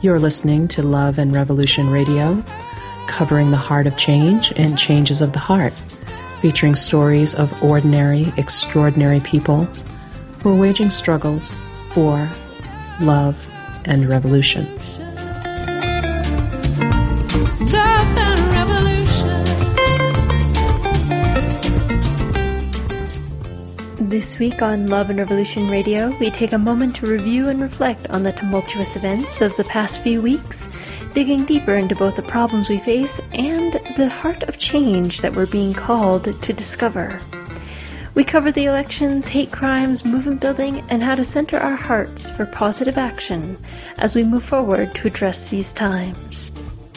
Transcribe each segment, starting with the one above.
You're listening to Love and Revolution Radio, covering the heart of change and changes of the heart, featuring stories of ordinary, extraordinary people who are waging struggles for love and revolution. This week on Love and Revolution Radio, we take a moment to review and reflect on the tumultuous events of the past few weeks, digging deeper into both the problems we face and the heart of change that we're being called to discover. We cover the elections, hate crimes, movement building, and how to center our hearts for positive action as we move forward to address these times.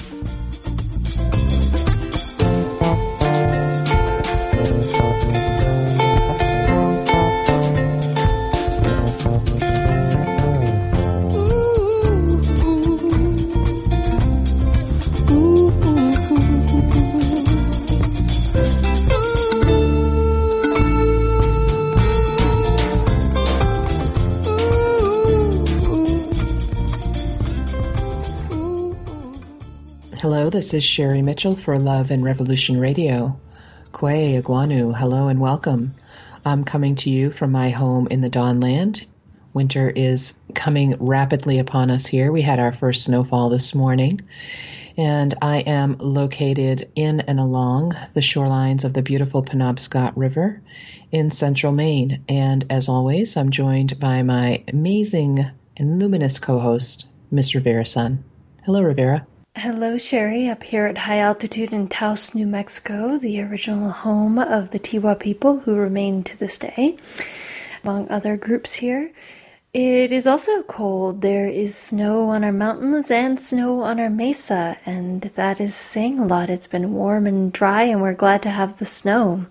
Hello, this is Sherry Mitchell for Love and Revolution Radio. Kwe Iguanu, hello and welcome. I'm coming to you from my home in the Dawnland. Winter is coming rapidly upon us here. We had our first snowfall this morning, and I am located in and along the shorelines of the beautiful Penobscot River in central Maine. And as always, I'm joined by my amazing and luminous co-host, Miss Rivera Sun. Hello, Rivera. Hello, Sherry, up here at high altitude in Taos, New Mexico, the original home of the Tiwa people who remain to this day, among other groups here. It is also cold. There is snow on our mountains and snow on our mesa, and that is saying a lot. It's been warm and dry, and we're glad to have the snow.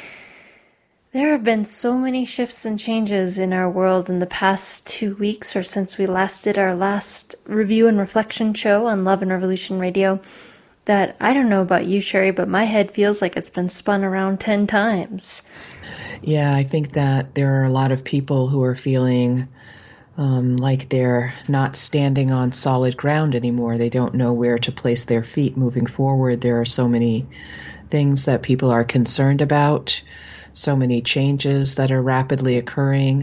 There have been so many shifts and changes in our world in the past 2 weeks, or since we last did our last review and reflection show on Love and Revolution Radio, that I don't know about you, Sherry, but my head feels like it's been spun around 10 times. Yeah, I think that there are a lot of people who are feeling like they're not standing on solid ground anymore. They don't know where to place their feet moving forward. There are so many things that people are concerned about, so many changes that are rapidly occurring,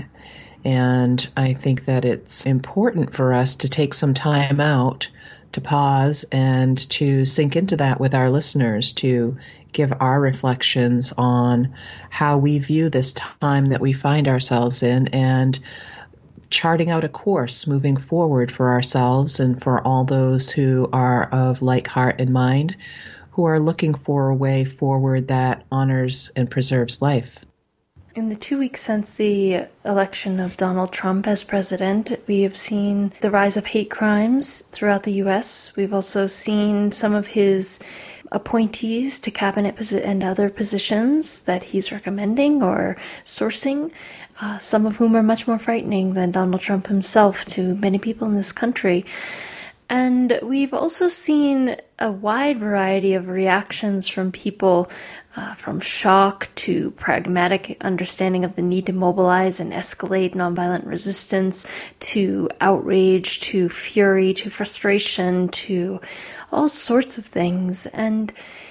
and I think that it's important for us to take some time out to pause and to sink into that with our listeners, to give our reflections on how we view this time that we find ourselves in, and charting out a course moving forward for ourselves and for all those who are of like heart and mind, who are looking for a way forward that honors and preserves life. In the 2 weeks since the election of Donald Trump as president, we have seen the rise of hate crimes throughout the U.S. We've also seen some of his appointees to cabinet and other positions that he's recommending or sourcing, some of whom are much more frightening than Donald Trump himself to many people in this country. And we've also seen a wide variety of reactions from people, from shock to pragmatic understanding of the need to mobilize and escalate nonviolent resistance, to outrage, to fury, to frustration, to all sorts of things. And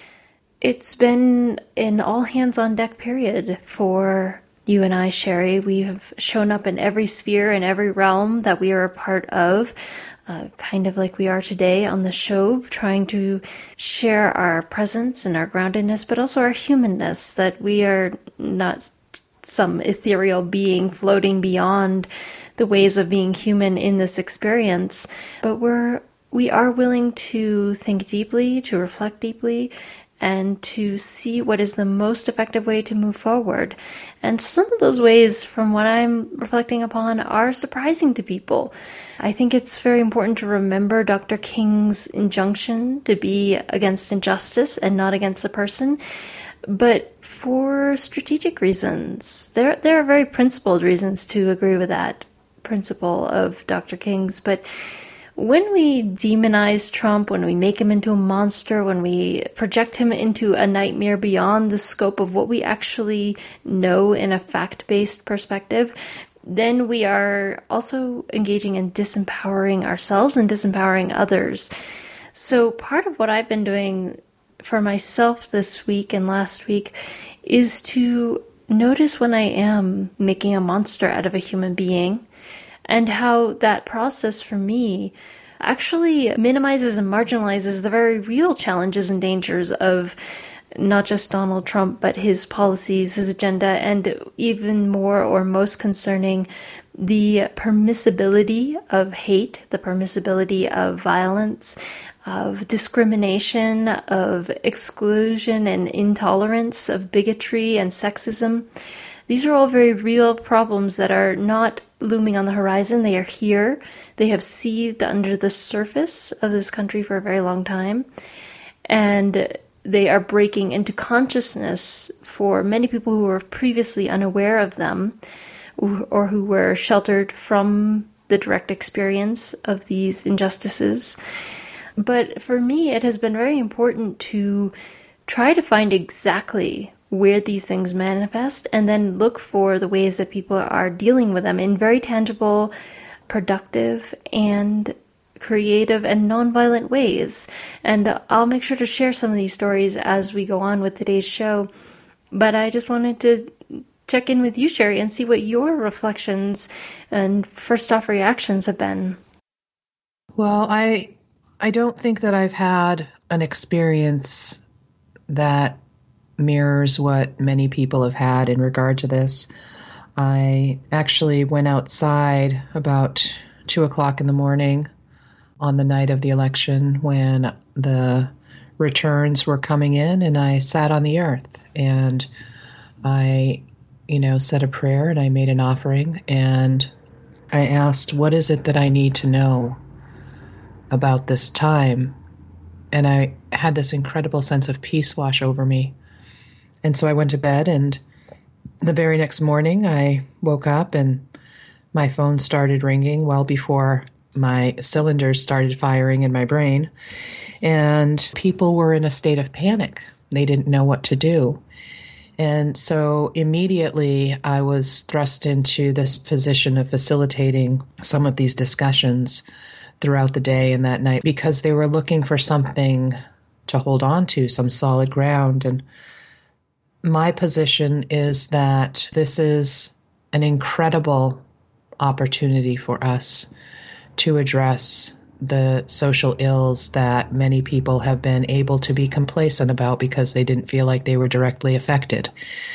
it's been an all-hands-on-deck period for you and I, Sherry. We have shown up in every sphere and every realm that we are a part of, kind of like we are today on the show, trying to share our presence and our groundedness, but also our humanness, that we are not some ethereal being floating beyond the ways of being human in this experience, but we are willing to think deeply, to reflect deeply, and to see what is the most effective way to move forward. And some of those ways, from what I'm reflecting upon, are surprising to people. I think it's very important to remember Dr. King's injunction to be against injustice and not against the person, but for strategic reasons. There are very principled reasons to agree with that principle of Dr. King's, but when we demonize Trump, when we make him into a monster, when we project him into a nightmare beyond the scope of what we actually know in a fact-based perspective, then we are also engaging in disempowering ourselves and disempowering others. So part of what I've been doing for myself this week and last week is to notice when I am making a monster out of a human being, and how that process for me actually minimizes and marginalizes the very real challenges and dangers of not just Donald Trump, but his policies, his agenda, and even more or most concerning, the permissibility of hate, the permissibility of violence, of discrimination, of exclusion and intolerance, of bigotry and sexism. These are all very real problems that are not looming on the horizon. They are here. They have seethed under the surface of this country for a very long time. And they are breaking into consciousness for many people who were previously unaware of them, or who were sheltered from the direct experience of these injustices. But for me, it has been very important to try to find exactly where these things manifest and then look for the ways that people are dealing with them in very tangible, productive, and creative and nonviolent ways. And I'll make sure to share some of these stories as we go on with today's show. But I just wanted to check in with you, Sherry, and see what your reflections and first off reactions have been. Well, I don't think that I've had an experience that mirrors what many people have had in regard to this. I actually went outside about 2:00 in the morning on the night of the election when the returns were coming in, and I sat on the earth and I, said a prayer and I made an offering, and I asked, what is it that I need to know about this time? And I had this incredible sense of peace wash over me. And so I went to bed, and the very next morning I woke up and my phone started ringing well before my cylinders started firing in my brain. And people were in a state of panic. They didn't know what to do. And so immediately I was thrust into this position of facilitating some of these discussions throughout the day and that night, because they were looking for something to hold on to, some solid ground. And my position is that this is an incredible opportunity for us to address the social ills that many people have been able to be complacent about because they didn't feel like they were directly affected.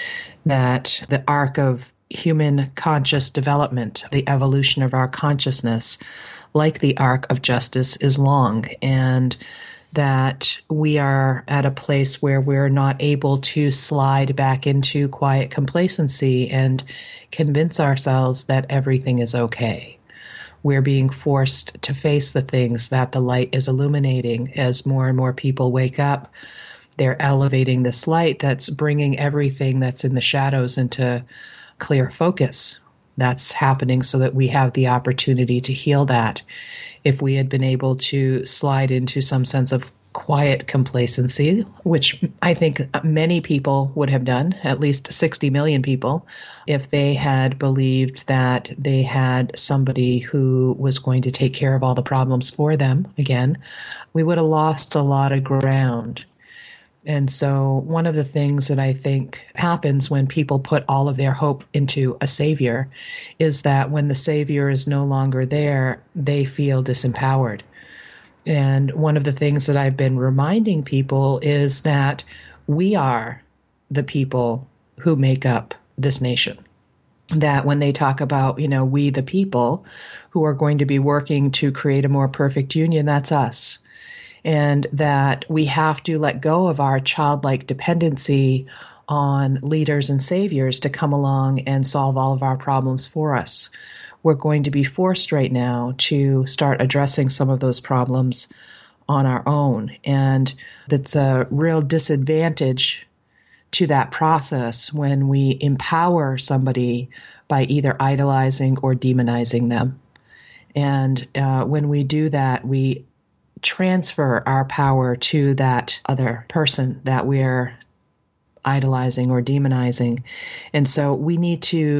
That the arc of human conscious development, the evolution of our consciousness, like the arc of justice, is long, and that we are at a place where we're not able to slide back into quiet complacency and convince ourselves that everything is okay. We're being forced to face the things that the light is illuminating as more and more people wake up. They're elevating this light that's bringing everything that's in the shadows into clear focus. That's happening so that we have the opportunity to heal that. If we had been able to slide into some sense of quiet complacency, which I think many people would have done, at least 60 million people, if they had believed that they had somebody who was going to take care of all the problems for them again, we would have lost a lot of ground. And so one of the things that I think happens when people put all of their hope into a savior is that when the savior is no longer there, they feel disempowered. And one of the things that I've been reminding people is that we are the people who make up this nation. That when they talk about, we the people who are going to be working to create a more perfect union, that's us. And that we have to let go of our childlike dependency on leaders and saviors to come along and solve all of our problems for us. We're going to be forced right now to start addressing some of those problems on our own. And that's a real disadvantage to that process when we empower somebody by either idolizing or demonizing them. And when we do that, we transfer our power to that other person that we're idolizing or demonizing. And so we need to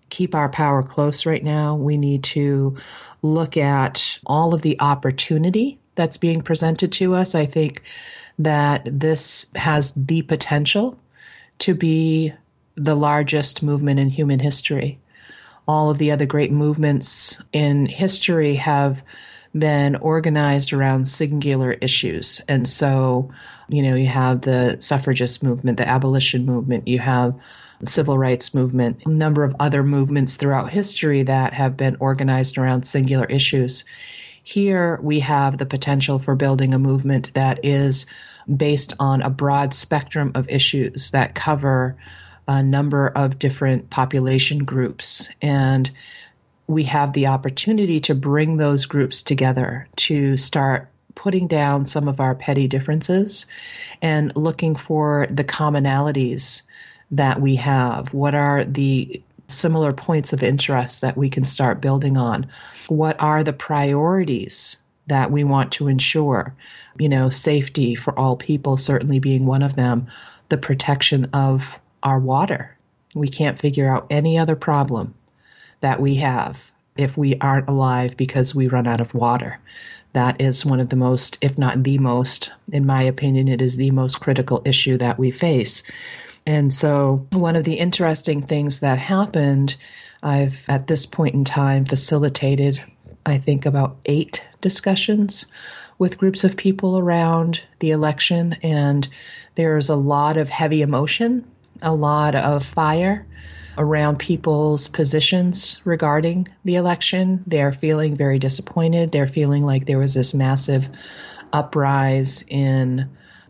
keep our power close right now. We need to look at all of the opportunity that's being presented to us. I think that this has the potential to be the largest movement in human history. All of the other great movements in history have been organized around singular issues. And so, you have the suffragist movement, the abolition movement, you have the civil rights movement, a number of other movements throughout history that have been organized around singular issues. Here we have the potential for building a movement that is based on a broad spectrum of issues that cover a number of different population groups. And we have the opportunity to bring those groups together to start putting down some of our petty differences and looking for the commonalities that we have. What are the similar points of interest that we can start building on? What are the priorities that we want to ensure? Safety for all people certainly being one of them, the protection of our water. We can't figure out any other problem that we have if we aren't alive because we run out of water. That is one of the most, if not the most, in my opinion, it is the most critical issue that we face. And so one of the interesting things that happened, I've at this point in time facilitated, I think, about 8 discussions with groups of people around the election. And there's a lot of heavy emotion, a lot of fire around people's positions regarding the election. They're feeling very disappointed. They're feeling like there was this massive uprise in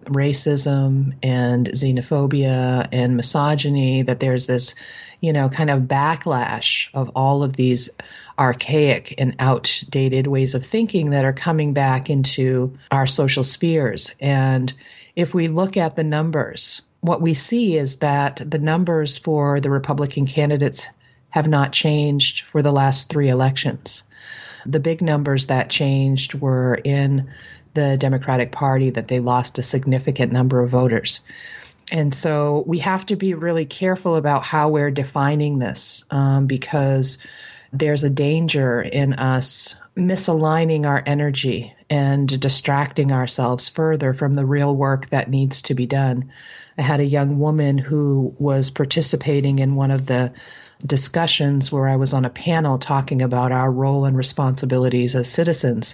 racism and xenophobia and misogyny, that there's this, kind of backlash of all of these archaic and outdated ways of thinking that are coming back into our social spheres. And if we look at the numbers, what we see is that the numbers for the Republican candidates have not changed for the last 3 elections. The big numbers that changed were in the Democratic Party, that they lost a significant number of voters. And so we have to be really careful about how we're defining this, because there's a danger in us misaligning our energy and distracting ourselves further from the real work that needs to be done. I had a young woman who was participating in one of the discussions where I was on a panel talking about our role and responsibilities as citizens.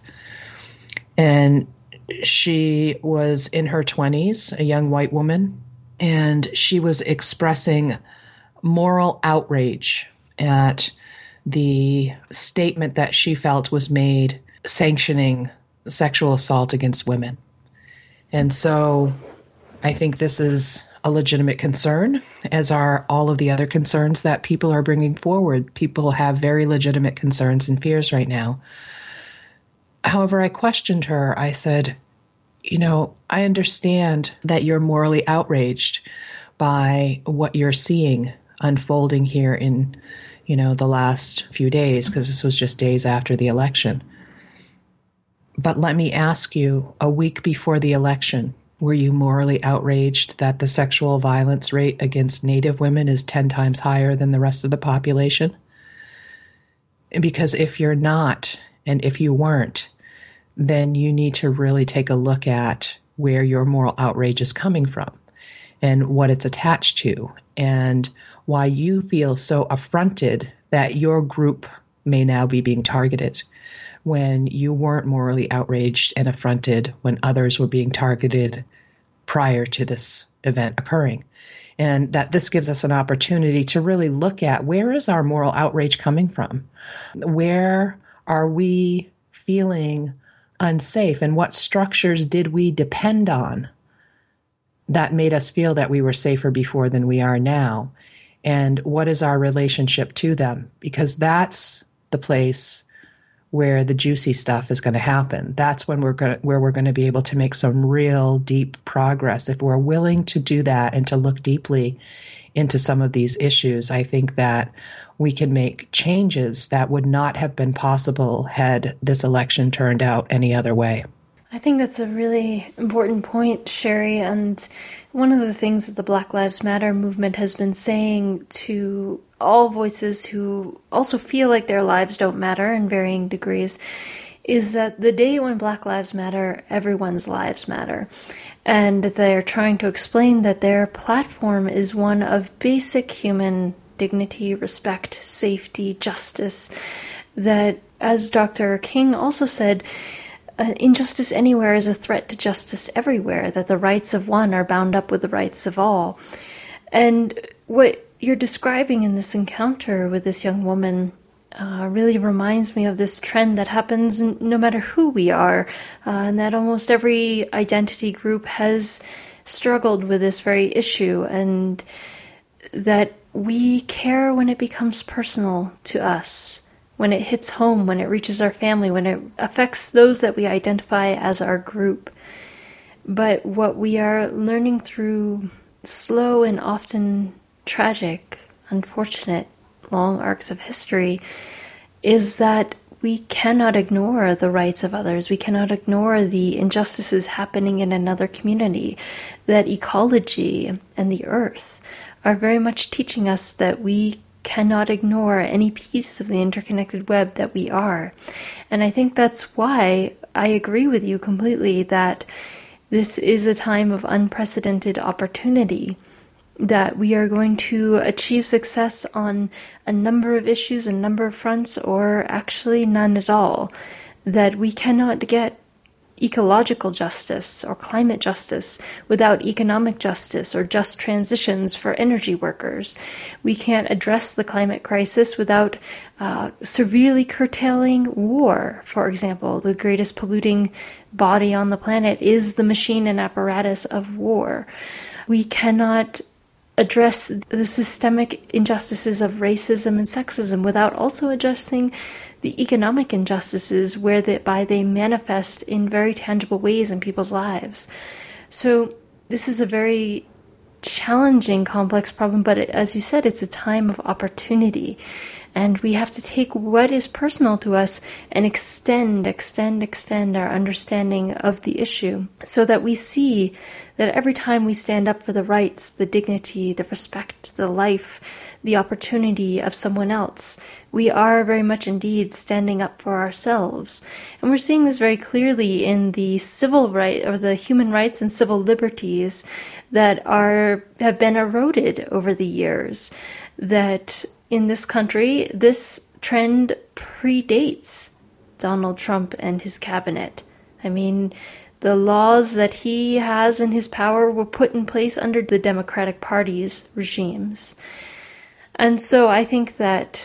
And she was in her 20s, a young white woman, and she was expressing moral outrage at the statement that she felt was made sanctioning sexual assault against women. And so I think this is a legitimate concern, as are all of the other concerns that people are bringing forward. People have very legitimate concerns and fears right now. However, I questioned her. I said, I understand that you're morally outraged by what you're seeing unfolding here in, the last few days, because this was just days after the election. But let me ask you, a week before the election, were you morally outraged that the sexual violence rate against Native women is 10 times higher than the rest of the population? Because if you're not, and if you weren't, then you need to really take a look at where your moral outrage is coming from and what it's attached to, and why you feel so affronted that your group may now be being targeted when you weren't morally outraged and affronted when others were being targeted prior to this event occurring. And that this gives us an opportunity to really look at, where is our moral outrage coming from? Where are we feeling unsafe, and what structures did we depend on that made us feel that we were safer before than we are now? And what is our relationship to them? Because that's the place where the juicy stuff is going to happen. That's when we're going to be able to make some real deep progress. If we're willing to do that and to look deeply into some of these issues, I think that we can make changes that would not have been possible had this election turned out any other way. I think that's a really important point, Sherry, and one of the things that the Black Lives Matter movement has been saying to all voices who also feel like their lives don't matter in varying degrees is that the day when Black Lives Matter, everyone's lives matter. And they're trying to explain that their platform is one of basic human dignity, respect, safety, justice, that, as Dr. King also said, injustice anywhere is a threat to justice everywhere, that the rights of one are bound up with the rights of all. And what you're describing in this encounter with this young woman really reminds me of this trend that happens no matter who we are, and that almost every identity group has struggled with this very issue, and that we care when it becomes personal to us, when it hits home, when it reaches our family, when it affects those that we identify as our group. But what we are learning through slow and often tragic, unfortunate, long arcs of history is that we cannot ignore the rights of others. We cannot ignore the injustices happening in another community, that ecology and the earth are very much teaching us that we cannot ignore any piece of the interconnected web that we are. And I think that's why I agree with you completely that this is a time of unprecedented opportunity, that we are going to achieve success on a number of issues, a number of fronts, or actually none at all, that we cannot get ecological justice or climate justice without economic justice or just transitions for energy workers. We can't address the climate crisis without severely curtailing war. For example, the greatest polluting body on the planet is the machine and apparatus of war. We cannot address the systemic injustices of racism and sexism without also addressing the economic injustices whereby they manifest in very tangible ways in people's lives. So this is a very challenging, complex problem, but as you said, it's a time of opportunity. And we have to take what is personal to us and extend our understanding of the issue so that we see that every time we stand up for the rights, the dignity, the respect, the life, the opportunity of someone else, we are very much indeed standing up for ourselves. And we're seeing this very clearly in the civil right or the human rights and civil liberties that have been eroded over the years. That in this country, this trend predates Donald Trump and his cabinet. I mean, the laws that he has in his power were put in place under the Democratic Party's regimes. And so I think that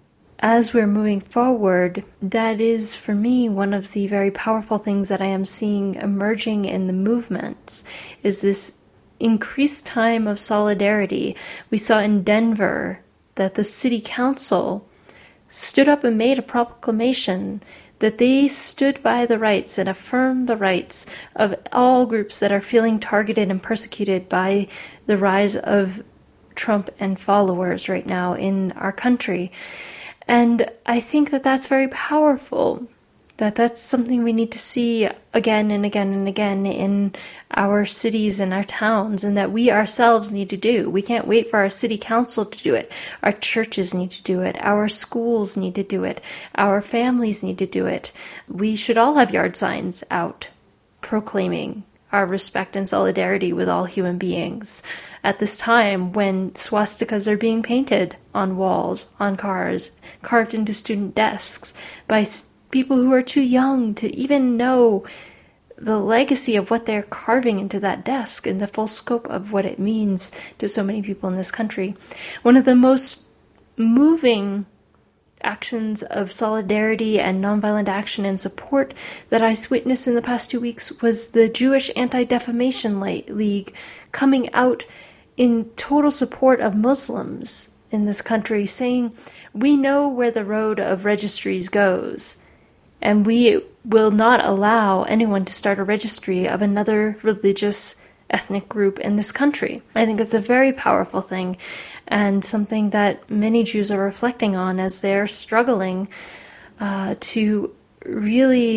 as we're moving forward, that is, for me, one of the very powerful things that I am seeing emerging in the movements, is this increased time of solidarity. We saw in Denver that the city council stood up and made a proclamation that they stood by the rights and affirmed the rights of all groups that are feeling targeted and persecuted by the rise of Trump and followers right now in our country. And I think that that's very powerful, that that's something we need to see again and again and again in our cities and our towns, and that we ourselves need to do. We can't wait for our city council to do it. Our churches need to do it. Our schools need to do it. Our families need to do it. We should all have yard signs out proclaiming our respect and solidarity with all human beings at this time when swastikas are being painted on walls, on cars, carved into student desks by people who are too young to even know the legacy of what they're carving into that desk and the full scope of what it means to so many people in this country. One of the most moving actions of solidarity and nonviolent action and support that I witnessed in the past 2 weeks was the Jewish Anti-Defamation League coming out in total support of Muslims in this country, saying, we know where the road of registries goes, and we will not allow anyone to start a registry of another religious ethnic group in this country. I think it's a very powerful thing, and something that many Jews are reflecting on as they're struggling to really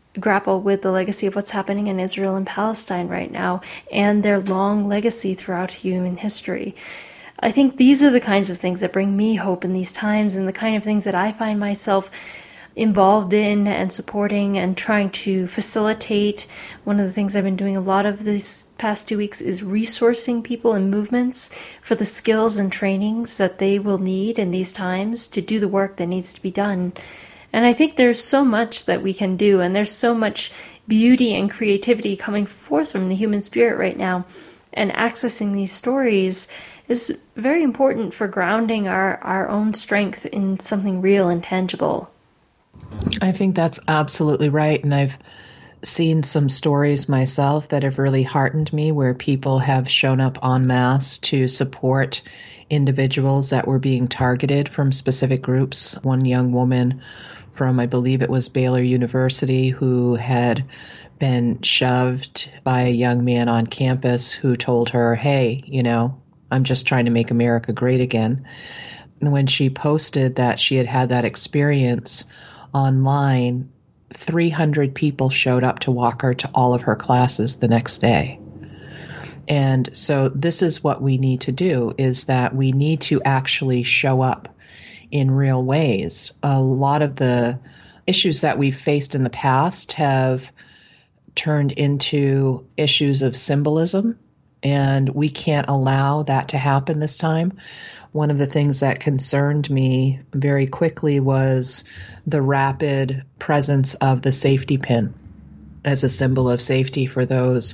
grapple with the legacy of what's happening in Israel and Palestine right now and their long legacy throughout human history. I think these are the kinds of things that bring me hope in these times, and the kind of things that I find myself involved in and supporting and trying to facilitate. One of the things I've been doing a lot of these past 2 weeks is resourcing people and movements for the skills and trainings that they will need in these times to do the work that needs to be done. And I think there's so much that we can do, and there's so much beauty and creativity coming forth from the human spirit right now. And accessing these stories is very important for grounding our own strength in something real and tangible. I think that's absolutely right. And I've seen some stories myself that have really heartened me, where people have shown up en masse to support individuals that were being targeted from specific groups. One young woman from, I believe it was Baylor University, who had been shoved by a young man on campus who told her, hey, I'm just trying to make America great again. And when she posted that she had had that experience online, 300 people showed up to walk her to all of her classes the next day. And so this is what we need to do, is that we need to actually show up in real ways. A lot of the issues that we've faced in the past have turned into issues of symbolism, and we can't allow that to happen this time. One of the things that concerned me very quickly was the rapid presence of the safety pin as a symbol of safety for those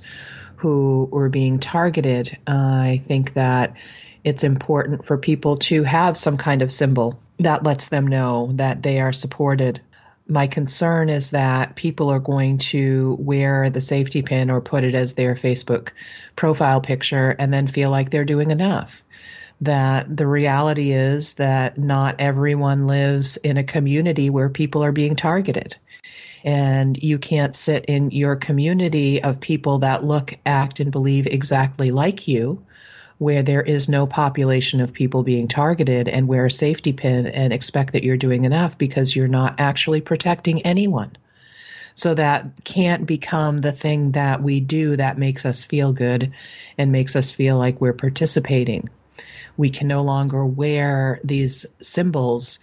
who were being targeted. I think that it's important for people to have some kind of symbol that lets them know that they are supported. My concern is that people are going to wear the safety pin or put it as their Facebook profile picture and then feel like they're doing enough. That the reality is that not everyone lives in a community where people are being targeted. And you can't sit in your community of people that look, act, and believe exactly like you, where there is no population of people being targeted, and wear a safety pin and expect that you're doing enough, because you're not actually protecting anyone. So that can't become the thing that we do that makes us feel good and makes us feel like we're participating. We can no longer wear these symbols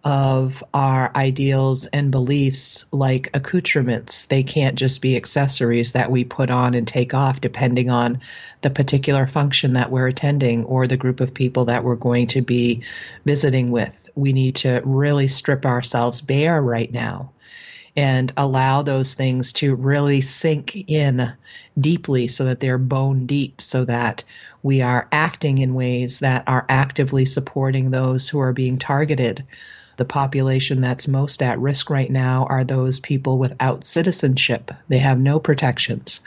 of our ideals and beliefs like accoutrements. They can't just be accessories that we put on and take off depending on the particular function that we're attending or the group of people that we're going to be visiting with. We need to really strip ourselves bare right now and allow those things to really sink in deeply, so that they're bone deep, so that we are acting in ways that are actively supporting those who are being targeted. The population that's most at risk right now are those people without citizenship. They have no protections.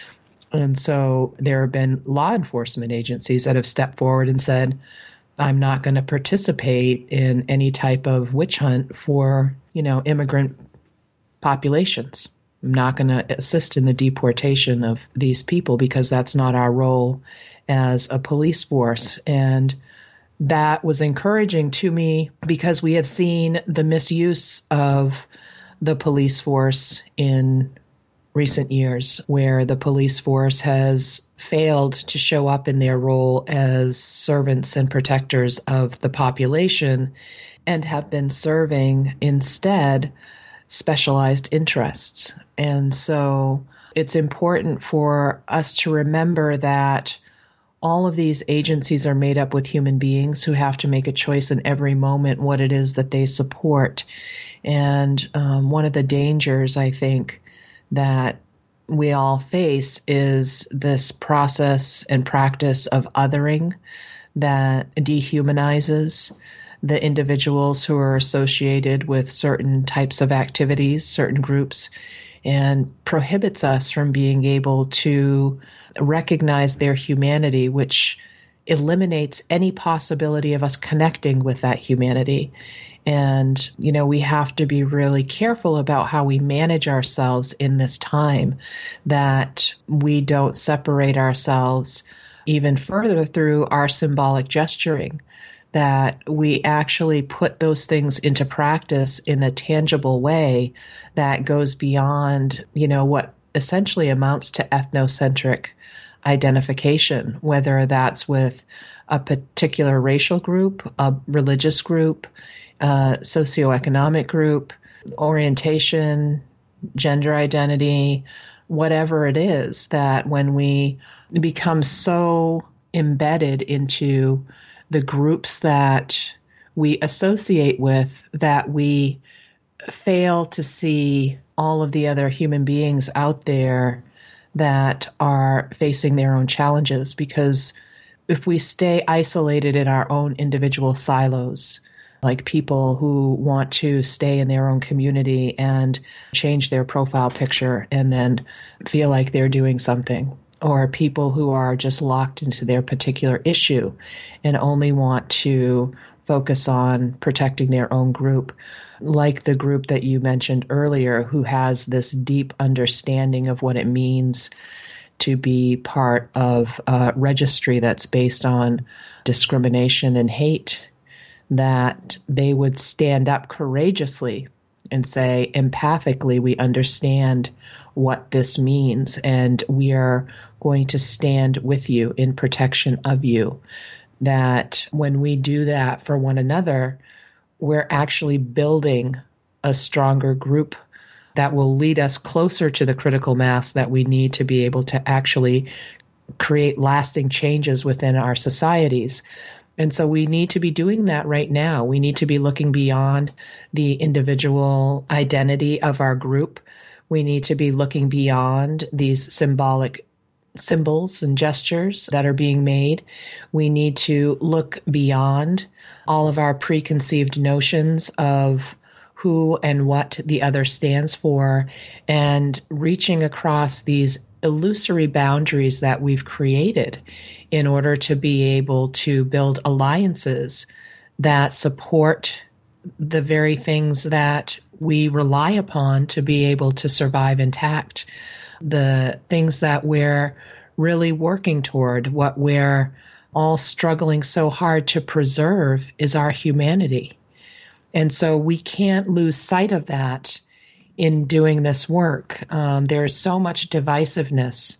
And so there have been law enforcement agencies that have stepped forward and said, I'm not going to participate in any type of witch hunt for, immigrant populations. I'm not going to assist in the deportation of these people, because that's not our role as a police force. And that was encouraging to me, because we have seen the misuse of the police force in recent years, where the police force has failed to show up in their role as servants and protectors of the population, and have been serving instead specialized interests. And so it's important for us to remember that all of these agencies are made up with human beings who have to make a choice in every moment what it is that they support. And one of the dangers, I think, that we all face is this process and practice of othering that dehumanizes the individuals who are associated with certain types of activities, certain groups, and prohibits us from being able to recognize their humanity, which eliminates any possibility of us connecting with that humanity. And, we have to be really careful about how we manage ourselves in this time, that we don't separate ourselves even further through our symbolic gesturing, that we actually put those things into practice in a tangible way that goes beyond, what essentially amounts to ethnocentric identification, whether that's with a particular racial group, a religious group, socioeconomic group, orientation, gender identity, whatever it is, that when we become so embedded into the groups that we associate with, that we fail to see all of the other human beings out there that are facing their own challenges. Because if we stay isolated in our own individual silos, like people who want to stay in their own community and change their profile picture and then feel like they're doing something, or people who are just locked into their particular issue and only want to focus on protecting their own group, like the group that you mentioned earlier, who has this deep understanding of what it means to be part of a registry that's based on discrimination and hate, that they would stand up courageously and say, empathically, we understand what this means, and we are going to stand with you in protection of you. That when we do that for one another, we're actually building a stronger group that will lead us closer to the critical mass that we need to be able to actually create lasting changes within our societies. And so we need to be doing that right now. We need to be looking beyond the individual identity of our group. We need to be looking beyond these symbolic symbols and gestures that are being made. We need to look beyond all of our preconceived notions of who and what the other stands for, and reaching across these illusory boundaries that we've created in order to be able to build alliances that support the very things that we rely upon to be able to survive intact. The things that we're really working toward, what we're all struggling so hard to preserve, is our humanity. And so we can't lose sight of that in doing this work. There is so much divisiveness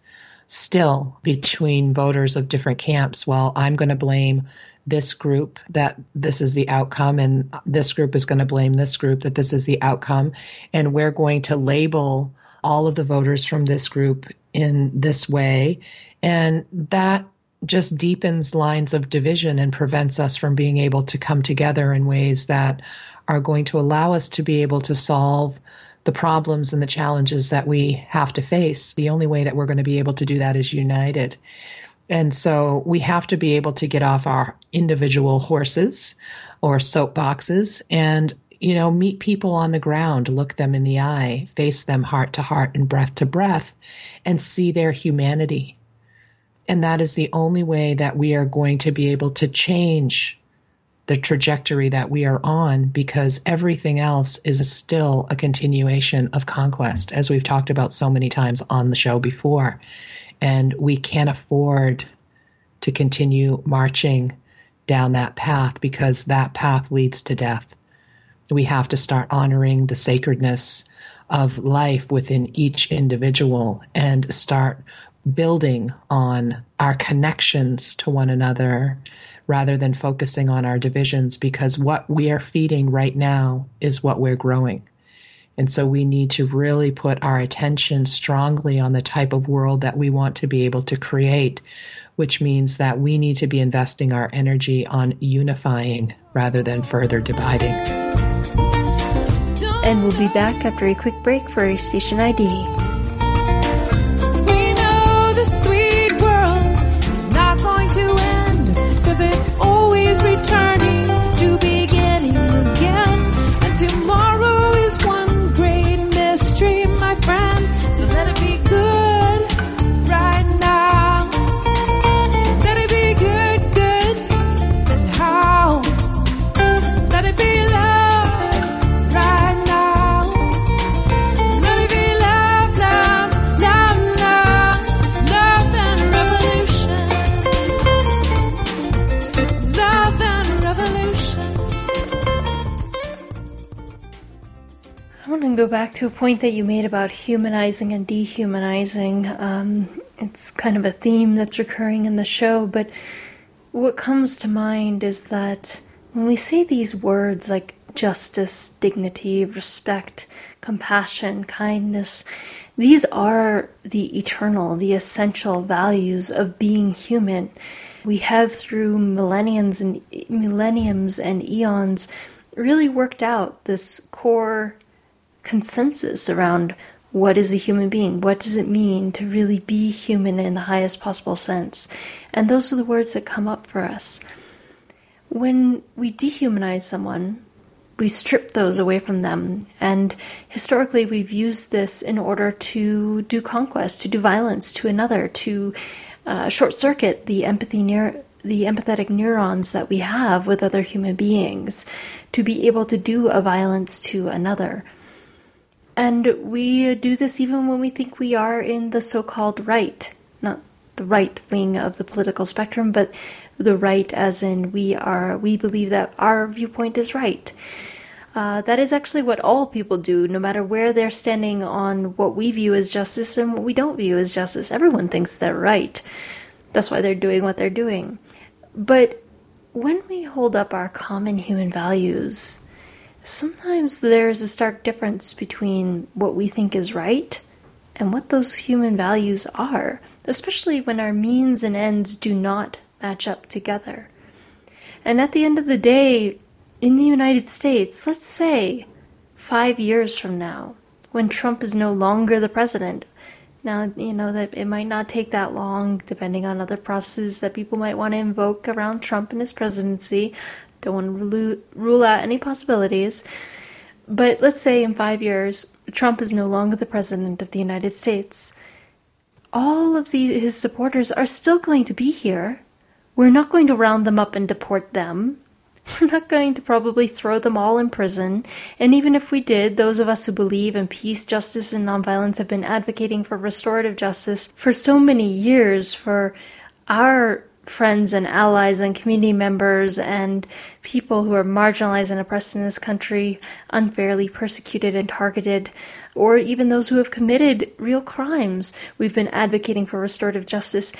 still between voters of different camps. Well, I'm going to blame this group that this is the outcome, and this group is going to blame this group that this is the outcome. And we're going to label all of the voters from this group in this way. And that just deepens lines of division and prevents us from being able to come together in ways that are going to allow us to be able to solve the problems and the challenges that we have to face. The only way that we're going to be able to do that is united. And so we have to be able to get off our individual horses or soapboxes and, meet people on the ground, look them in the eye, face them heart to heart and breath to breath, and see their humanity. And that is the only way that we are going to be able to change the trajectory that we are on, because everything else is still a continuation of conquest, as we've talked about so many times on the show before. And we can't afford to continue marching down that path, because that path leads to death. We have to start honoring the sacredness of life within each individual and start building on our connections to one another rather than focusing on our divisions, because what we are feeding right now is what we're growing. And so we need to really put our attention strongly on the type of world that we want to be able to create, which means that we need to be investing our energy on unifying rather than further dividing. And we'll be back after a quick break for a station ID. We know the sweet world is not going to end, 'cause it's always returning to beginning again. And tomorrow is one great mystery, my friend. So let it be good right now. Let it be good, good, and how? Let it be love right now. Let it be love, again go back to a point that you made about humanizing and dehumanizing. It's kind of a theme that's recurring in the show, but what comes to mind is that when we say these words like justice, dignity, respect, compassion, kindness, these are the eternal, the essential values of being human. We have, through millenniums and eons, really worked out this core consensus around what is a human being, what does it mean to really be human in the highest possible sense. And those are the words that come up for us. When we dehumanize someone, we strip those away from them. And historically, we've used this in order to do conquest, to do violence to another, to short-circuit the empathetic neurons that we have with other human beings, to be able to do a violence to another. And we do this even when we think we are in the so-called right, not the right wing of the political spectrum, but the right as in we believe that our viewpoint is right. That is actually what all people do, no matter where they're standing on what we view as justice and what we don't view as justice. Everyone thinks they're right. That's why they're doing what they're doing. But when we hold up our common human values, sometimes there's a stark difference between what we think is right and what those human values are, especially when our means and ends do not match up together. And at the end of the day, in the United States, let's say 5 years from now, when Trump is no longer the president, now, you know that it might not take that long, depending on other processes that people might want to invoke around Trump and his presidency. Don't want to rule out any possibilities. But let's say in 5 years, Trump is no longer the president of the United States. All of his supporters are still going to be here. We're not going to round them up and deport them. We're not going to probably throw them all in prison. And even if we did, those of us who believe in peace, justice, and nonviolence have been advocating for restorative justice for so many years for our friends and allies and community members and people who are marginalized and oppressed in this country, unfairly persecuted and targeted, or even those who have committed real crimes. We've been advocating for restorative justice.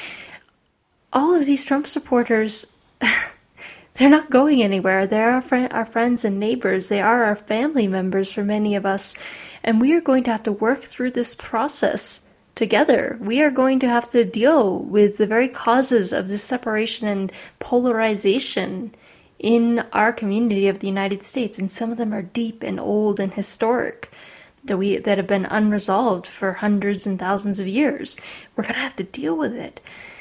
All of these Trump supporters, they're not going anywhere. They're our friends and neighbors. They are our family members for many of us. And we are going to have to work through this process together. We are going to have to deal with the very causes of this separation and polarization in our community of the United States. And some of them are deep and old and historic, that have been unresolved for hundreds and thousands of years. We're going to have to deal with it.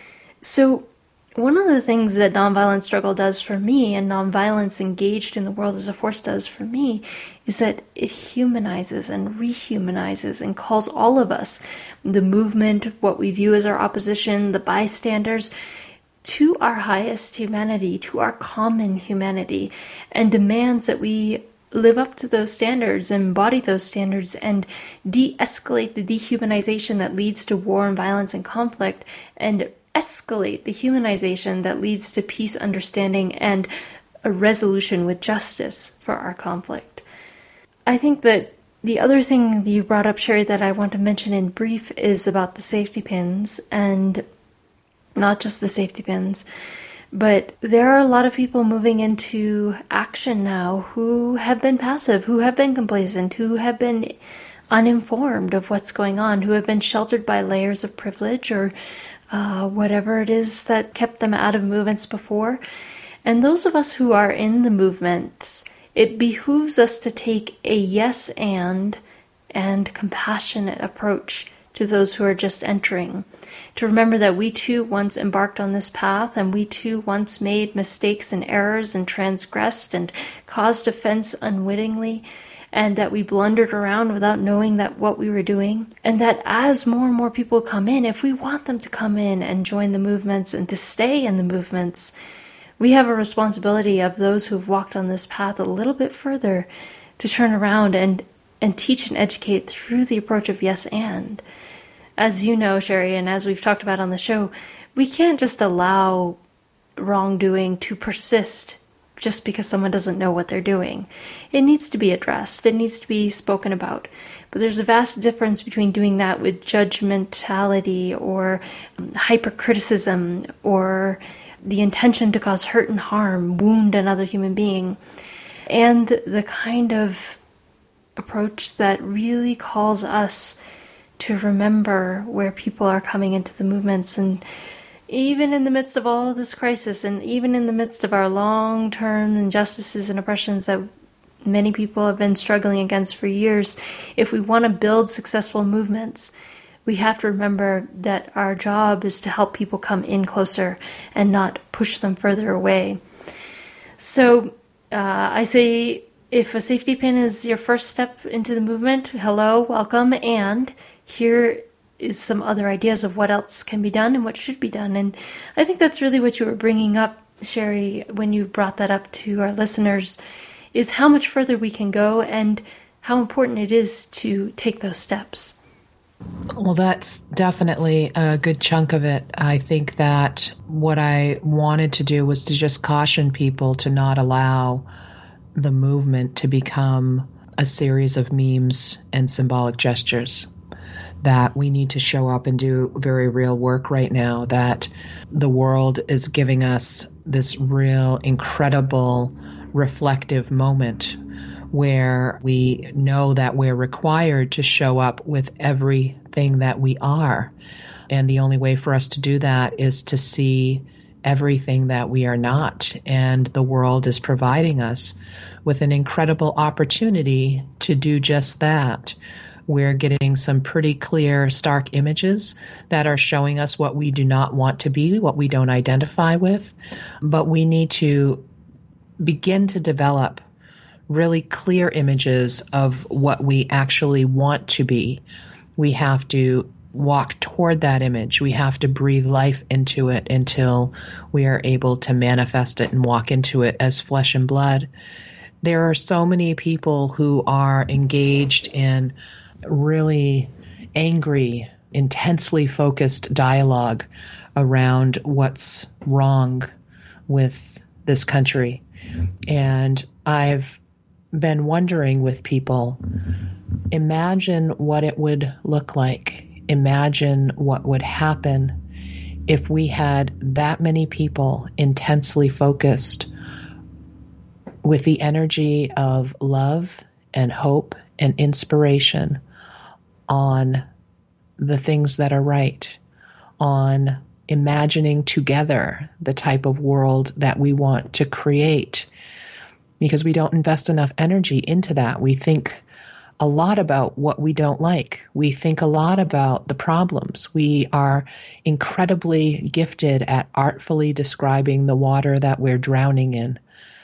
So one of the things that nonviolent struggle does for me, and nonviolence engaged in the world as a force does for me, is that it humanizes and rehumanizes and calls all of us, the movement, what we view as our opposition, the bystanders, to our highest humanity, to our common humanity, and demands that we live up to those standards, embody those standards, and de-escalate the dehumanization that leads to war and violence and conflict, and escalate the humanization that leads to peace, understanding, and a resolution with justice for our conflict. I think that the other thing you brought up, Sherry, that I want to mention in brief is about the safety pins, and not just the safety pins, but there are a lot of people moving into action now who have been passive, who have been complacent, who have been uninformed of what's going on, who have been sheltered by layers of privilege or whatever it is that kept them out of movements before. And those of us who are in the movements, it behooves us to take a yes and compassionate approach to those who are just entering. To remember that we too once embarked on this path, and we too once made mistakes and errors and transgressed and caused offense unwittingly, and that we blundered around without knowing that what we were doing. And that as more and more people come in, if we want them to come in and join the movements and to stay in the movements, we have a responsibility of those who've walked on this path a little bit further to turn around and teach and educate through the approach of yes and. As you know, Sherry, and as we've talked about on the show, we can't just allow wrongdoing to persist just because someone doesn't know what they're doing. It needs to be addressed. It needs to be spoken about. But there's a vast difference between doing that with judgmentality or hypercriticism or the intention to cause hurt and harm, wound another human being, and the kind of approach that really calls us to remember where people are coming into the movements. And even in the midst of all this crisis, and even in the midst of our long-term injustices and oppressions that many people have been struggling against for years, if we want to build successful movements, we have to remember that our job is to help people come in closer and not push them further away. So I say, if a safety pin is your first step into the movement, hello, welcome, and here is some other ideas of what else can be done and what should be done. And I think that's really what you were bringing up, Sherry, when you brought that up to our listeners, is how much further we can go and how important it is to take those steps. Well, that's definitely a good chunk of it. I think that what I wanted to do was to just caution people to not allow the movement to become a series of memes and symbolic gestures, that we need to show up and do very real work right now, that the world is giving us this real, incredible, reflective moment where we know that we're required to show up with everything that we are. And the only way for us to do that is to see everything that we are not. And the world is providing us with an incredible opportunity to do just that. We're getting some pretty clear, stark images that are showing us what we do not want to be, what we don't identify with. But we need to begin to develop really clear images of what we actually want to be. We have to walk toward that image. We have to breathe life into it until we are able to manifest it and walk into it as flesh and blood. There are so many people who are engaged in really angry, intensely focused dialogue around what's wrong with this country. And I've been wondering with people, imagine what it would look like. Imagine what would happen if we had that many people intensely focused with the energy of love and hope and inspiration on the things that are right, on imagining together the type of world that we want to create. Because we don't invest enough energy into that. We think a lot about what we don't like. We think a lot about the problems. We are incredibly gifted at artfully describing the water that we're drowning in.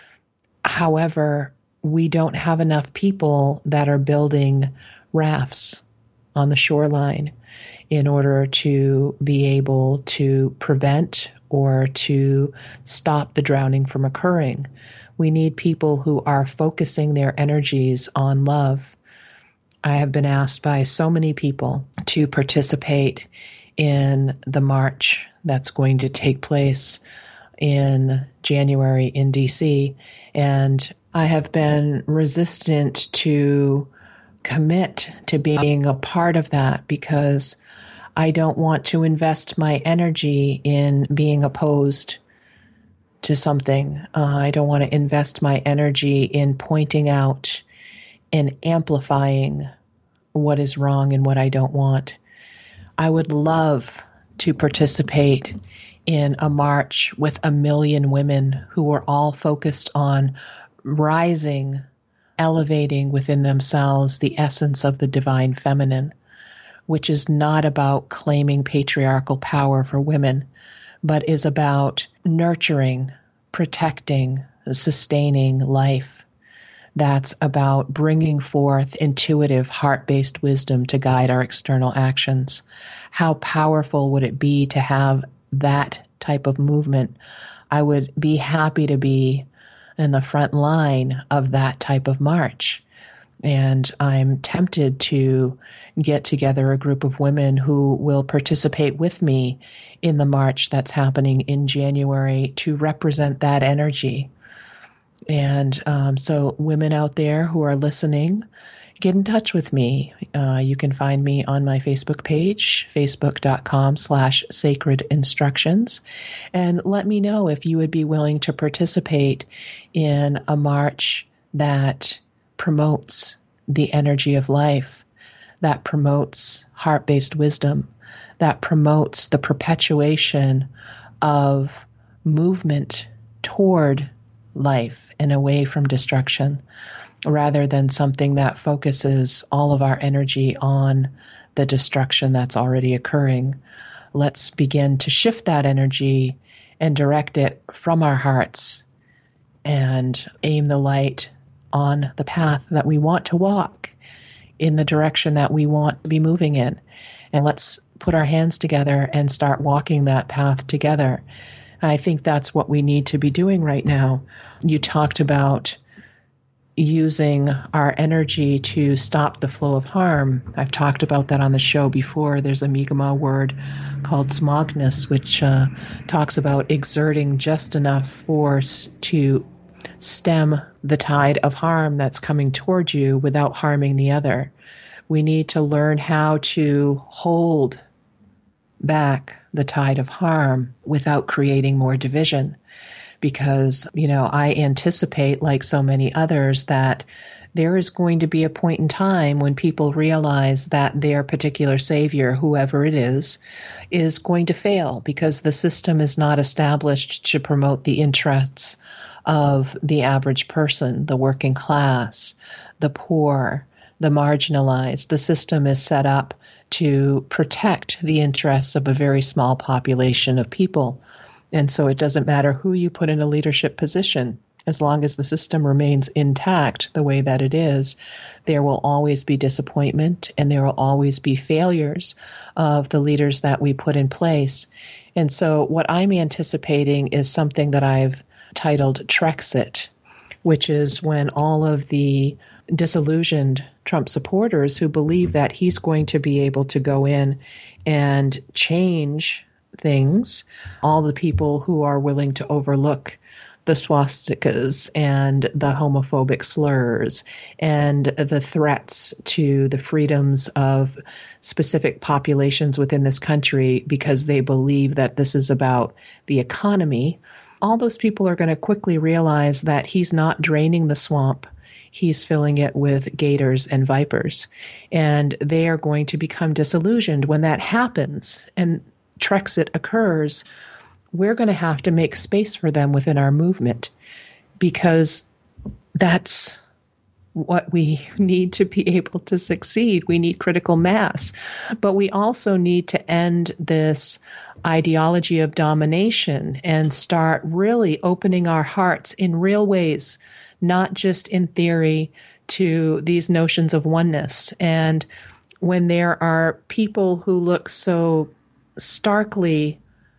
However, we don't have enough people that are building rafts on the shoreline in order to be able to prevent or to stop the drowning from occurring. We need people who are focusing their energies on love. I have been asked by so many people to participate in the march that's going to take place in January in DC, and I have been resistant to commit to being a part of that because I don't want to invest my energy in being opposed to something. I don't want to invest my energy in pointing out and amplifying what is wrong and what I don't want. I would love to participate in a march with 1 million women who are all focused on rising, elevating within themselves the essence of the divine feminine, which is not about claiming patriarchal power for women, but is about nurturing, protecting, sustaining life. That's about bringing forth intuitive, heart-based wisdom to guide our external actions. How powerful would it be to have that type of movement? I would be happy to be in the front line of that type of march. And I'm tempted to get together a group of women who will participate with me in the march that's happening in January to represent that energy. And so women out there who are listening, get in touch with me. You can find me on my Facebook page, facebook.com/sacred instructions. And let me know if you would be willing to participate in a march that promotes the energy of life, that promotes heart-based wisdom, that promotes the perpetuation of movement toward life and away from destruction, rather than something that focuses all of our energy on the destruction that's already occurring. Let's begin to shift that energy and direct it from our hearts and aim the light on the path that we want to walk, in the direction that we want to be moving in. And let's put our hands together and start walking that path together. I think that's what we need to be doing right now. You talked about using our energy to stop the flow of harm. I've talked about that on the show before. There's a Mi'kmaq word called smogness, which talks about exerting just enough force to stem the tide of harm that's coming towards you without harming the other. We need to learn how to hold back the tide of harm without creating more division. Because, I anticipate, like so many others, that there is going to be a point in time when people realize that their particular savior, whoever it is going to fail, because the system is not established to promote the interests of the average person, the working class, the poor, the marginalized. The system is set up to protect the interests of a very small population of people. And so it doesn't matter who you put in a leadership position. As long as the system remains intact the way that it is, there will always be disappointment and there will always be failures of the leaders that we put in place. And so what I'm anticipating is something that I've titled Trexit, which is when all of the disillusioned Trump supporters who believe that he's going to be able to go in and change things, all the people who are willing to overlook the swastikas and the homophobic slurs and the threats to the freedoms of specific populations within this country because they believe that this is about the economy, all those people are going to quickly realize that he's not draining the swamp. He's filling it with gators and vipers. And they are going to become disillusioned. When that happens and Trexit occurs, we're going to have to make space for them within our movement, because that's what we need to be able to succeed. We need critical mass, but we also need to end this ideology of domination and start really opening our hearts in real ways, not just in theory, to these notions of oneness. And when there are people who look so starkly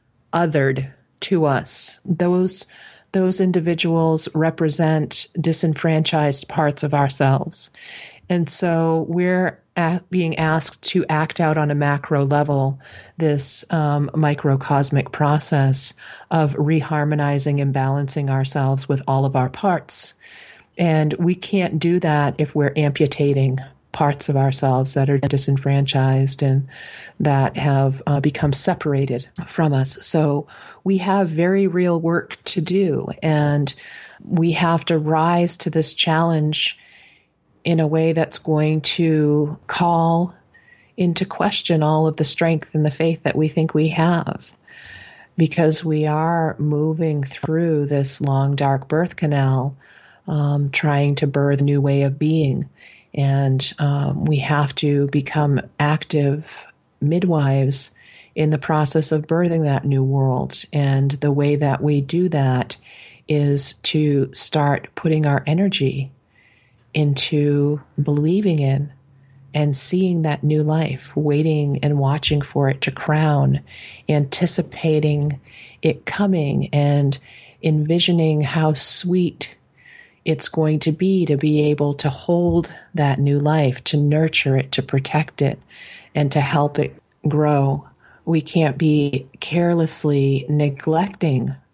othered to us, those individuals represent disenfranchised parts of ourselves. And so we're being asked to act out on a macro level this microcosmic process of reharmonizing and balancing ourselves with all of our parts. And we can't do that if we're amputating parts of ourselves that are disenfranchised and that have become separated from us. So we have very real work to do, and we have to rise to this challenge in a way that's going to call into question all of the strength and the faith that we think we have, because we are moving through this long, dark birth canal, trying to birth a new way of being. And we have to become active midwives in the process of birthing that new world. And the way that we do that is to start putting our energy into believing in and seeing that new life, waiting and watching for it to crown, anticipating it coming, and envisioning how sweet it's going to be able to hold that new life, to nurture it, to protect it, and to help it grow. We can't be carelessly neglecting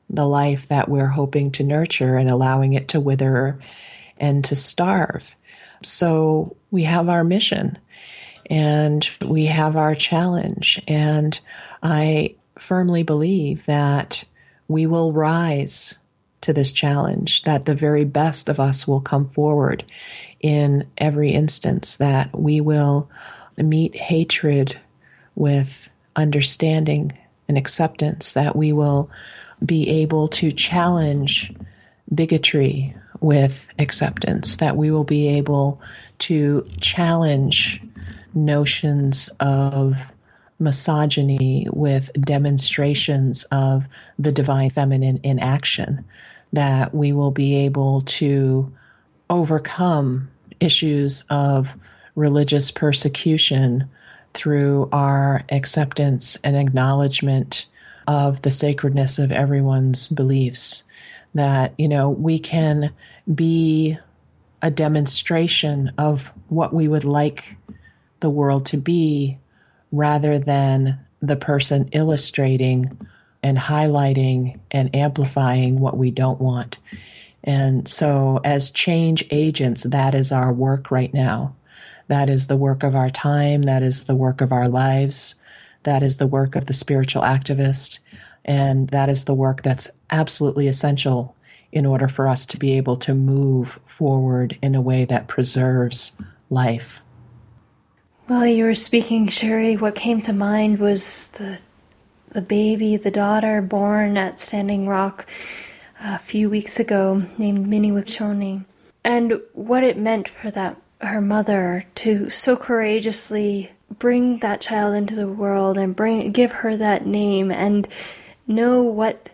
the life that we're hoping to nurture and allowing it to wither and to starve. So we have our mission and we have our challenge. And I firmly believe that we will rise to this challenge, that the very best of us will come forward in every instance, that we will meet hatred with understanding and acceptance, that we will be able to challenge bigotry with acceptance, that we will be able to challenge notions of misogyny with demonstrations of the divine feminine in action, that we will be able to overcome issues of religious persecution through our acceptance and acknowledgement of the sacredness of everyone's beliefs, that, we can be a demonstration of what we would like the world to be rather than the person illustrating and highlighting and amplifying what we don't want. And so as change agents, that is our work right now. That is the work of our time. That is the work of our lives. That is the work of the spiritual activist. And that is the work that's absolutely essential in order for us to be able to move forward in a way that preserves life. While you were speaking, Sherry, what came to mind was the baby, the daughter born at Standing Rock a few weeks ago named Minnie Wiccioni, and what it meant for her mother to so courageously bring that child into the world and give her that name and know what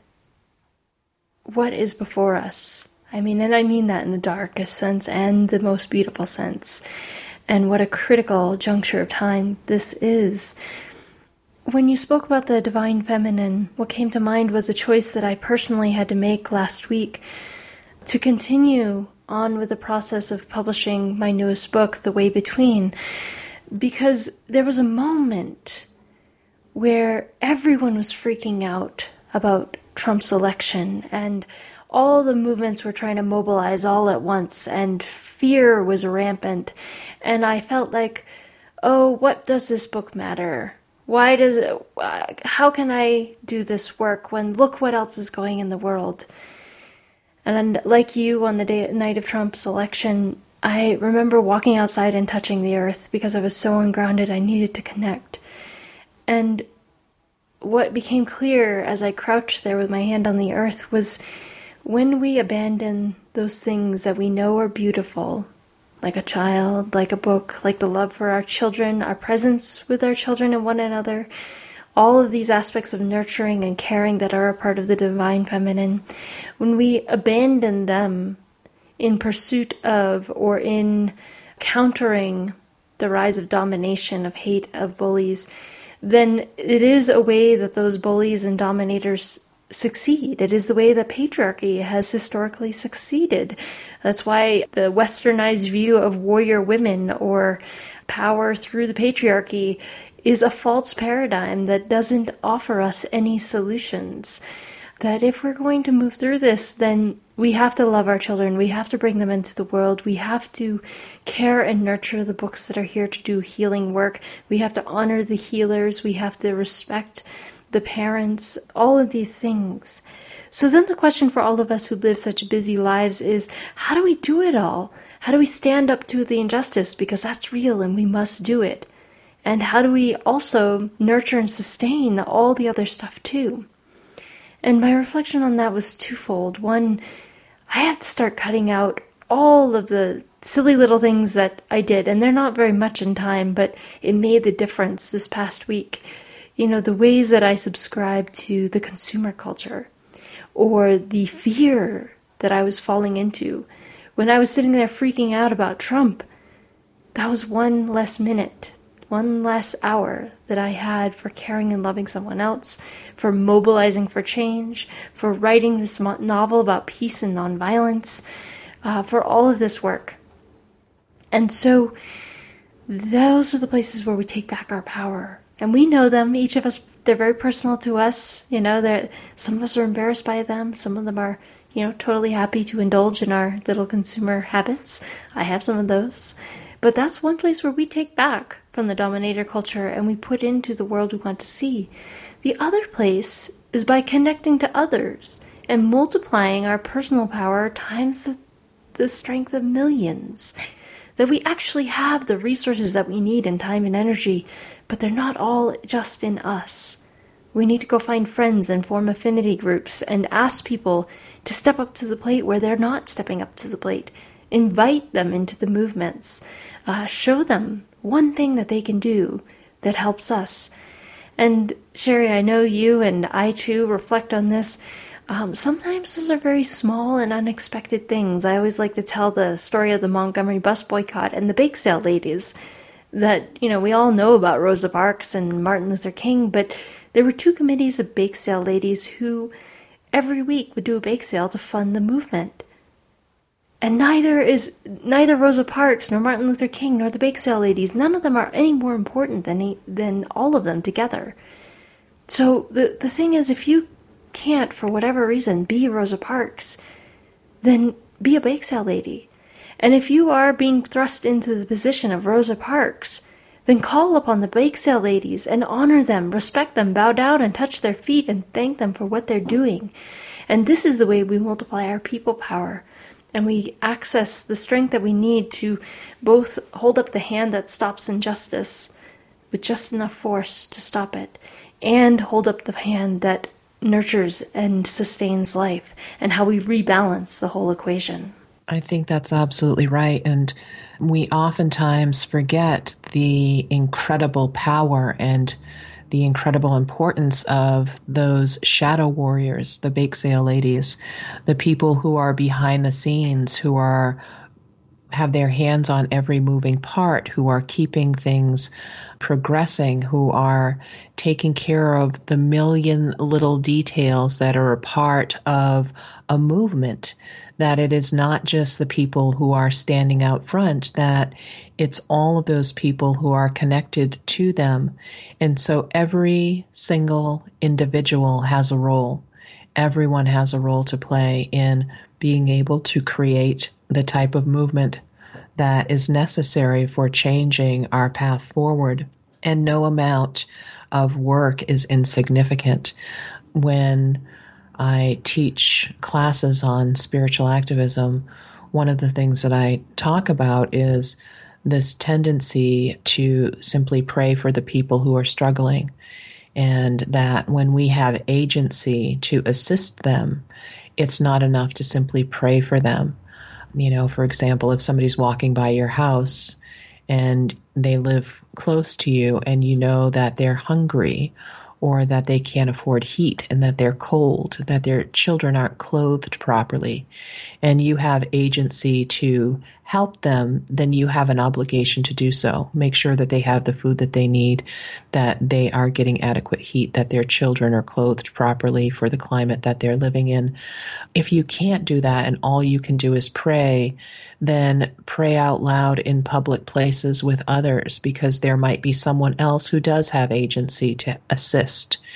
is before us. And I mean that in the darkest sense and the most beautiful sense. And what a critical juncture of time this is. When you spoke about the divine feminine, what came to mind was a choice that I personally had to make last week to continue on with the process of publishing my newest book, The Way Between, because there was a moment where everyone was freaking out about Trump's election, and all the movements were trying to mobilize all at once, and fear was rampant. And I felt like, oh, what does this book matter? How can I do this work when look what else is going in the world? And like you, on the night of Trump's election, I remember walking outside and touching the earth because I was so ungrounded I needed to connect. And what became clear as I crouched there with my hand on the earth was when we abandon those things that we know are beautiful, like a child, like a book, like the love for our children, our presence with our children and one another, all of these aspects of nurturing and caring that are a part of the divine feminine, when we abandon them in pursuit of or in countering the rise of domination, of hate, of bullies, then it is a way that those bullies and dominators succeed. It is the way that patriarchy has historically succeeded. That's why the westernized view of warrior women or power through the patriarchy is a false paradigm that doesn't offer us any solutions. That if we're going to move through this, then we have to love our children. We have to bring them into the world. We have to care and nurture the books that are here to do healing work. We have to honor the healers. We have to respect the parents, all of these things. So then the question for all of us who live such busy lives is, how do we do it all? How do we stand up to the injustice? Because that's real and we must do it. And how do we also nurture and sustain all the other stuff too? And my reflection on that was twofold. One, I had to start cutting out all of the silly little things that I did, and they're not very much in time, but it made the difference this past week. The ways that I subscribe to the consumer culture, or the fear that I was falling into. When I was sitting there freaking out about Trump, that was one less minute, one less hour that I had for caring and loving someone else, for mobilizing for change, for writing this novel about peace and nonviolence, for all of this work. And so those are the places where we take back our power. And we know them, each of us they're very personal to us. Some of us are embarrassed by them. Some of them are, totally happy to indulge in our little consumer habits. I have some of those. But that's one place where we take back from the dominator culture and we put into the world we want to see. The other place is by connecting to others and multiplying our personal power times the strength of millions. That we actually have the resources that we need in time and energy, but they're not all just in us. We need to go find friends and form affinity groups and ask people to step up to the plate where they're not stepping up to the plate. Invite them into the movements. Show them one thing that they can do that helps us. And Sherry, I know you and I too reflect on this. Sometimes those are very small and unexpected things. I always like to tell the story of the Montgomery bus boycott and the bake sale ladies that, we all know about Rosa Parks and Martin Luther King, but there were 2 committees of bake sale ladies who every week would do a bake sale to fund the movement. And neither Rosa Parks nor Martin Luther King nor the bake sale ladies, none of them are any more important than all of them together. So the thing is, if you can't, for whatever reason, be Rosa Parks, then be a bake sale lady. And if you are being thrust into the position of Rosa Parks, then call upon the bake sale ladies and honor them, respect them, bow down and touch their feet and thank them for what they're doing. And this is the way we multiply our people power. And we access the strength that we need to both hold up the hand that stops injustice with just enough force to stop it, and hold up the hand that nurtures and sustains life, and how we rebalance the whole equation. I think that's absolutely right. And we oftentimes forget the incredible power and the incredible importance of those shadow warriors, the bake sale ladies, the people who are behind the scenes, who have their hands on every moving part, who are keeping things progressing, who are taking care of the million little details that are a part of a movement, that it is not just the people who are standing out front, that it's all of those people who are connected to them. And so every single individual has a role. Everyone has a role to play in being able to create the type of movement that is necessary for changing our path forward. And no amount of work is insignificant. When I teach classes on spiritual activism, one of the things that I talk about is this tendency to simply pray for the people who are struggling, and that when we have agency to assist them, it's not enough to simply pray for them. For example, if somebody's walking by your house and they live close to you and you know that they're hungry, or that they can't afford heat and that they're cold, that their children aren't clothed properly, and you have agency to help them, then you have an obligation to do so. Make sure that they have the food that they need, that they are getting adequate heat, that their children are clothed properly for the climate that they're living in. If you can't do that and all you can do is pray, then pray out loud in public places with others, because there might be someone else who does have agency to assist.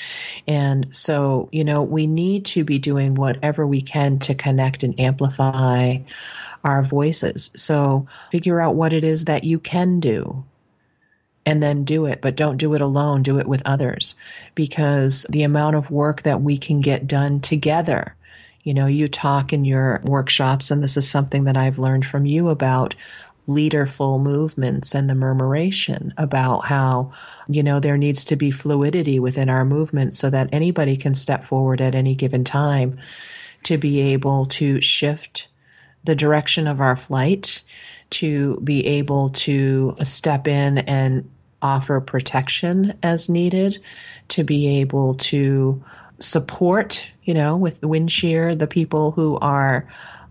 And so, we need to be doing whatever we can to connect and amplify our voices. So figure out what it is that you can do and then do it, but don't do it alone. Do it with others, because the amount of work that we can get done together. You talk in your workshops, and this is something that I've learned from you about leaderful movements and the murmuration, about how, there needs to be fluidity within our movement so that anybody can step forward at any given time to be able to shift the direction of our flight, to be able to step in and offer protection as needed, to be able to support, with the wind shear, the people who are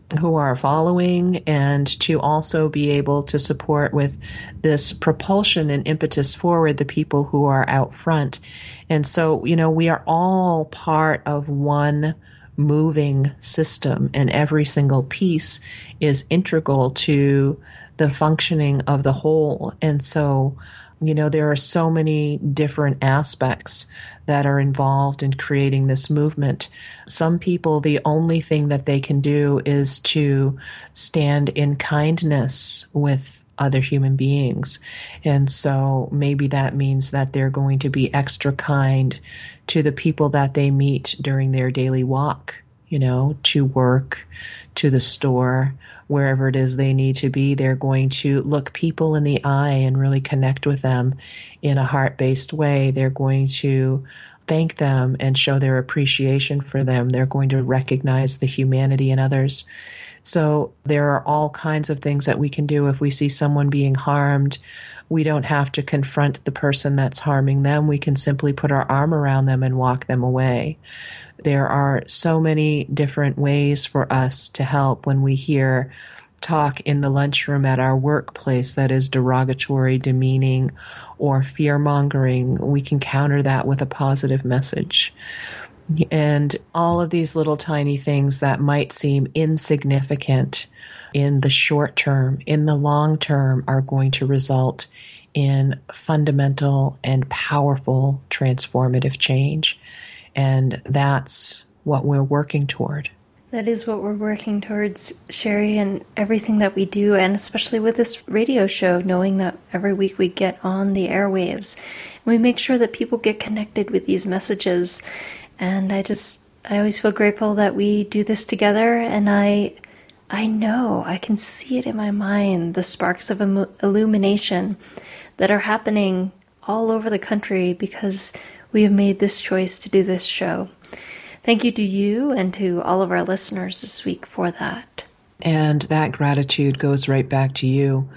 following, and to also be able to support with this propulsion and impetus forward the people who are out front. And so, we are all part of one moving system, and every single piece is integral to the functioning of the whole. And so There are so many different aspects that are involved in creating this movement. Some people, the only thing that they can do is to stand in kindness with other human beings. And so maybe that means that they're going to be extra kind to the people that they meet during their daily walk, to work, to the store, wherever it is they need to be. They're going to look people in the eye and really connect with them in a heart-based way. They're going to thank them and show their appreciation for them. They're going to recognize the humanity in others. So there are all kinds of things that we can do. If we see someone being harmed, we don't have to confront the person that's harming them. We can simply put our arm around them and walk them away. There are so many different ways for us to help when we hear talk in the lunchroom at our workplace that is derogatory, demeaning, or fear-mongering. We can counter that with a positive message. And all of these little tiny things that might seem insignificant in the short term, in the long term, are going to result in fundamental and powerful transformative change. And that's what we're working toward. That is what we're working towards, Sherry, and everything that we do, and especially with this radio show, knowing that every week we get on the airwaves. And we make sure that people get connected with these messages. And I always feel grateful that we do this together, and I know, I can see it in my mind, the sparks of illumination that are happening all over the country because we have made this choice to do this show. Thank you to you and to all of our listeners this week for that. And that gratitude goes right back to you.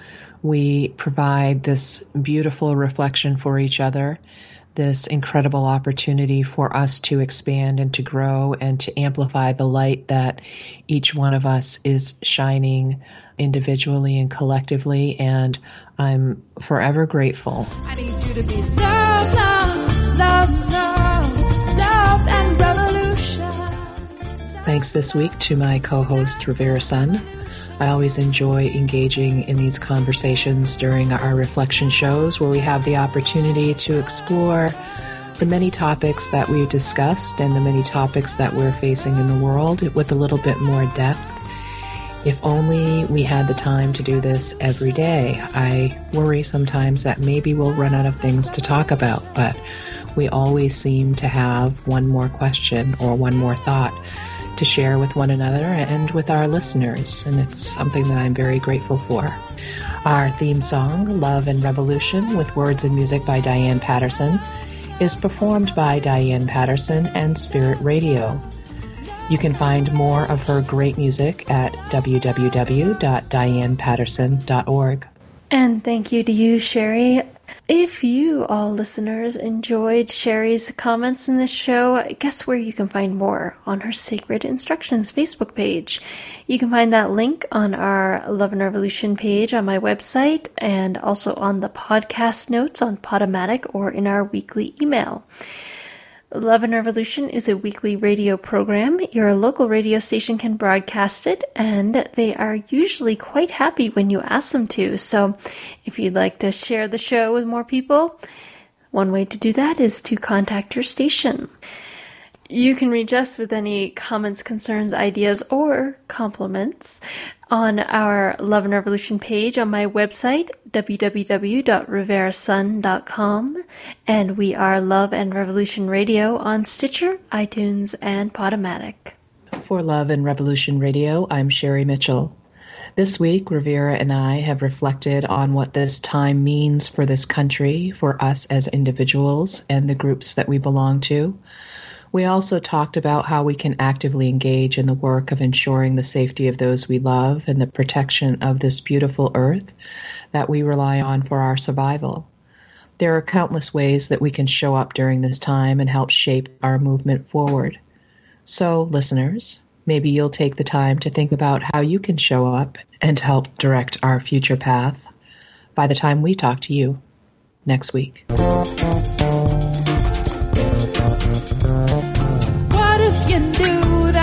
We provide this beautiful reflection for each other, this incredible opportunity for us to expand and to grow and to amplify the light that each one of us is shining individually and collectively. And I'm forever grateful. I need you to be love, love, love, love, love and revolution. Thanks this week to my co-host, Rivera Sun. I always enjoy engaging in these conversations during our reflection shows where we have the opportunity to explore the many topics that we've discussed and the many topics that we're facing in the world with a little bit more depth. If only we had the time to do this every day. I worry sometimes that maybe we'll run out of things to talk about, but we always seem to have one more question or one more thought to share with one another and with our listeners, and it's something that I'm very grateful for. Our theme song, Love and Revolution, with words and music by Diane Patterson, is performed by Diane Patterson and Spirit Radio. You can find more of her great music at www.dianepatterson.org. And thank you to you, Sherry. If you, all listeners, enjoyed Sherry's comments in this show, guess where you can find more? On her Sacred Instructions Facebook page. You can find that link on our Love and Revolution page on my website and also on the podcast notes on Podomatic or in our weekly email. Love and Revolution is a weekly radio program. Your local radio station can broadcast it, and they are usually quite happy when you ask them to. So if you'd like to share the show with more people, one way to do that is to contact your station. You can reach us with any comments, concerns, ideas, or compliments on our Love and Revolution page on my website, www.riverasun.com, and we are Love and Revolution Radio on Stitcher, iTunes, and Podomatic. For Love and Revolution Radio, I'm Sherry Mitchell. This week, Rivera and I have reflected on what this time means for this country, for us as individuals, and the groups that we belong to. We also talked about how we can actively engage in the work of ensuring the safety of those we love and the protection of this beautiful earth that we rely on for our survival. There are countless ways that we can show up during this time and help shape our movement forward. So, listeners, maybe you'll take the time to think about how you can show up and help direct our future path by the time we talk to you next week. What if you knew